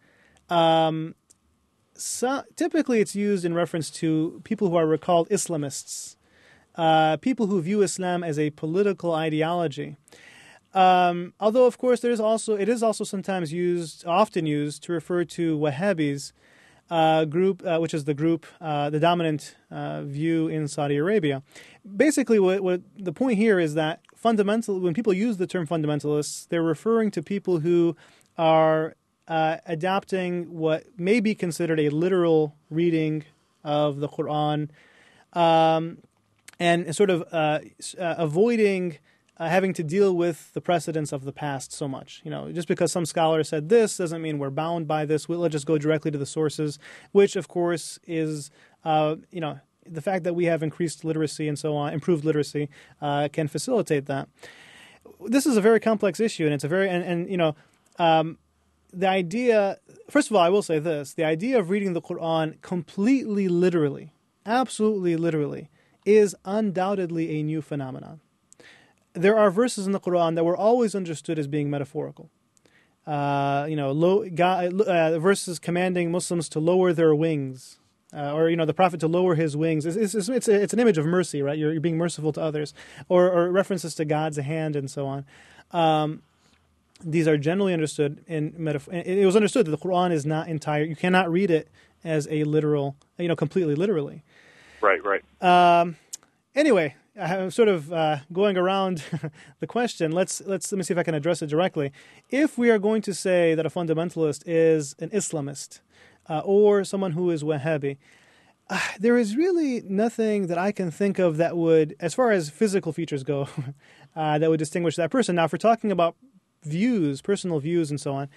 Typically, it's used in reference to people who are called Islamists. People who view Islam as a political ideology. Although, of course, it is also sometimes often used to refer to Wahhabis group, which is the dominant view in Saudi Arabia. Basically, what the point here is that when people use the term fundamentalists, they're referring to people who are adopting what may be considered a literal reading of the Quran, and sort of avoiding having to deal with the precedents of the past so much. Just because some scholar said this doesn't mean we're bound by this. We'll just go directly to the sources, which of course is, the fact that we have increased literacy and so on, improved literacy, can facilitate that. This is a very complex issue, and it's a very, the idea, first of all, I will say this, the idea of reading the Quran completely literally, absolutely literally, is undoubtedly a new phenomenon. There are verses in the Quran that were always understood as being metaphorical. Verses commanding Muslims to lower their wings, or the Prophet to lower his wings. It's an image of mercy, right? You're being merciful to others, or references to God's hand and so on. These are generally understood in metaphor. It was understood that the Quran is not entire. You cannot read it as a literal, completely literally. Right. Anyway, I'm sort of going around the question. Let me see if I can address it directly. If we are going to say that a fundamentalist is an Islamist or someone who is Wahhabi, there is really nothing that I can think of that would, as far as physical features go, that would distinguish that person. Now, if we're talking about views, personal views, and so on,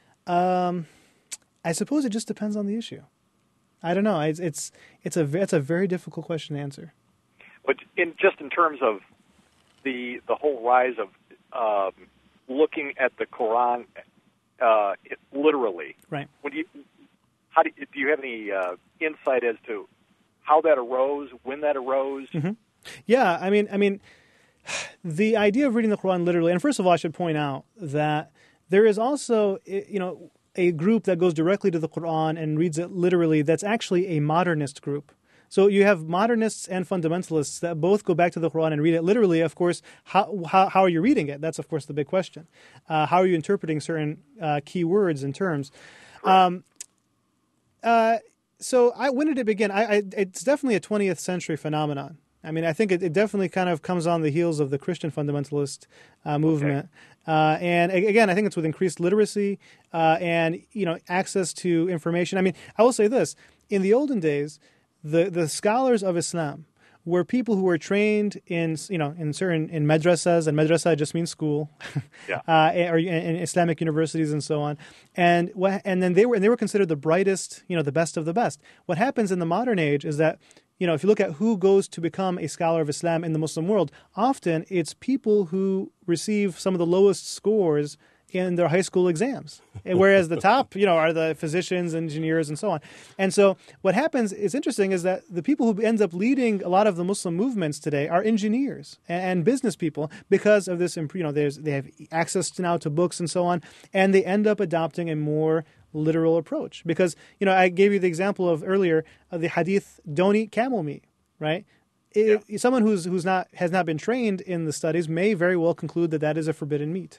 I suppose it just depends on the issue. I don't know. It's a very difficult question to answer. But in terms of the whole rise of looking at the Quran literally, right? Do you have any insight as to how that arose, when that arose? Mm-hmm. Yeah, I mean, the idea of reading the Quran literally, and first of all, I should point out that there is also, a group that goes directly to the Quran and reads it literally. That's actually a modernist group. So you have modernists and fundamentalists that both go back to the Quran and read it literally. Of course, how are you reading it? That's, of course, the big question. How are you interpreting certain key words and terms? So when did it begin? It's definitely a 20th century phenomenon. I mean, I think it definitely kind of comes on the heels of the Christian fundamentalist movement. Okay. And again, I think it's with increased literacy and, access to information. I mean, I will say this. In the olden days, the scholars of Islam were people who were trained in madrasas, and madrasa just means school, or in Islamic universities and so on. And then they were considered the brightest, the best of the best. What happens in the modern age is that, if you look at who goes to become a scholar of Islam in the Muslim world, often it's people who receive some of the lowest scores in their high school exams, whereas the top, are the physicians, engineers, and so on. And so what happens is interesting is that the people who end up leading a lot of the Muslim movements today are engineers and business people because of this. They have access now to books and so on, and they end up adopting a more literal approach. Because I gave you the example of earlier of the hadith, "Don't eat camel meat," right? Someone who's has not been trained in the studies may very well conclude that is a forbidden meat.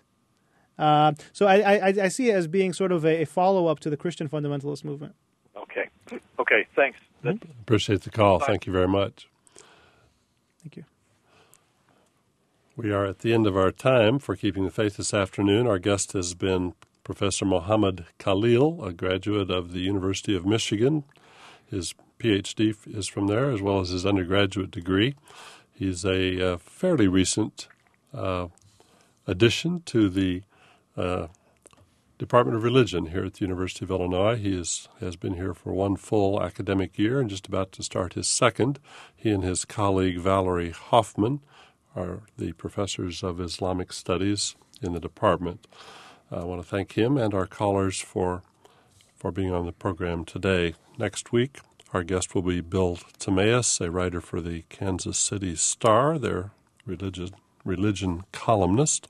So I see it as being sort of a follow-up to the Christian fundamentalist movement. Okay, thanks. Appreciate the call. Bye. Thank you very much. Thank you. We are at the end of our time for Keeping the Faith this afternoon. Our guest has been Professor Mohammed Khalil, a graduate of the University of Michigan. His Ph.D. is from there, as well as his undergraduate degree. He's a fairly recent addition to the Department of Religion here at the University of Illinois. He has been here for one full academic year and just about to start his second. He and his colleague Valerie Hoffman are the professors of Islamic Studies in the department. I want to thank him and our callers for being on the program today. Next week, our guest will be Bill Timaeus, a writer for the Kansas City Star, their religion columnist.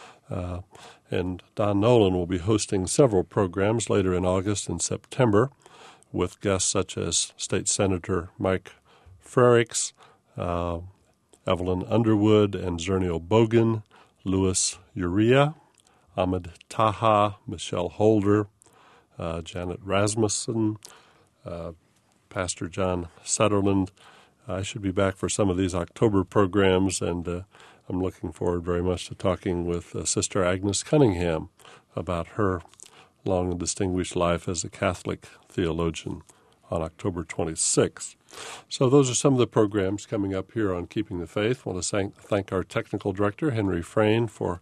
And Don Nolan will be hosting several programs later in August and September with guests such as State Senator Mike Frerichs, Evelyn Underwood and Zernial Bogan, Louis Uria, Ahmed Taha, Michelle Holder, Janet Rasmussen, Pastor John Sutherland. I should be back for some of these October programs, and I'm looking forward very much to talking with Sister Agnes Cunningham about her long and distinguished life as a Catholic theologian on October 26th. So those are some of the programs coming up here on Keeping the Faith. I want to thank our technical director, Henry Frayne, for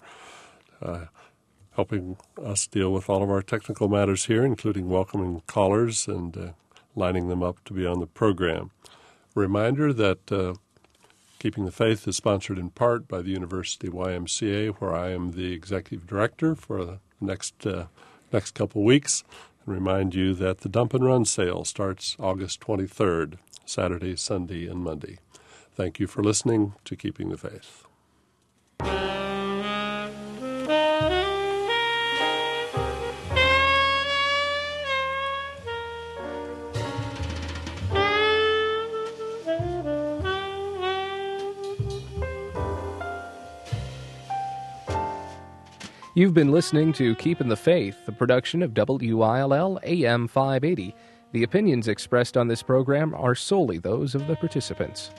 helping us deal with all of our technical matters here, including welcoming callers and lining them up to be on the program. Reminder that Keeping the Faith is sponsored in part by the University YMCA, where I am the executive director for the next couple weeks. And remind you that the Dump and Run sale starts August 23rd, Saturday, Sunday, and Monday. Thank you for listening to Keeping the Faith. You've been listening to Keeping the Faith, the production of WILL AM 580. The opinions expressed on this program are solely those of the participants.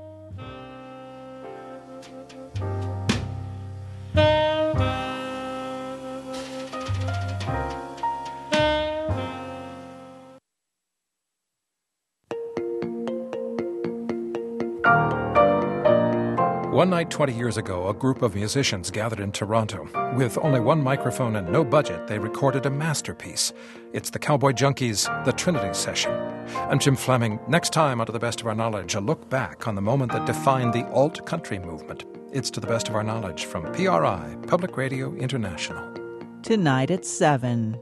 One night 20 years ago, a group of musicians gathered in Toronto. With only one microphone and no budget, they recorded a masterpiece. It's the Cowboy Junkies' The Trinity Session. I'm Jim Fleming. Next time, on To the Best of Our Knowledge, a look back on the moment that defined the alt-country movement. It's To the Best of Our Knowledge from PRI, Public Radio International. Tonight at 7.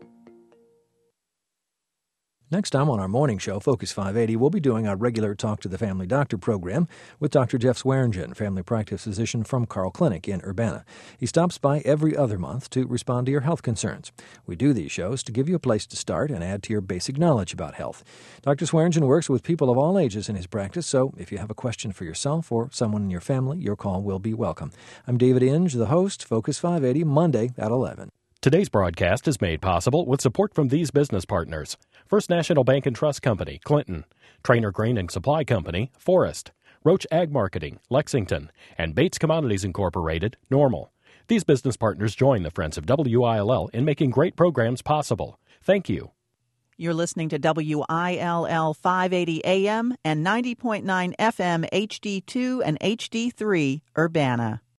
Next time on our morning show, Focus 580, we'll be doing our regular Talk to the Family Doctor program with Dr. Jeff Swearingen, family practice physician from Carle Clinic in Urbana. He stops by every other month to respond to your health concerns. We do these shows to give you a place to start and add to your basic knowledge about health. Dr. Swearingen works with people of all ages in his practice, so if you have a question for yourself or someone in your family, your call will be welcome. I'm David Inge, the host, Focus 580, Monday at 11. Today's broadcast is made possible with support from these business partners. First National Bank and Trust Company, Clinton. Trainer Grain and Supply Company, Forrest. Roach Ag Marketing, Lexington, and Bates Commodities Incorporated, Normal. These business partners join the Friends of WILL in making great programs possible. Thank you. You're listening to WILL 580 AM and 90.9 FM HD2 and HD3 Urbana.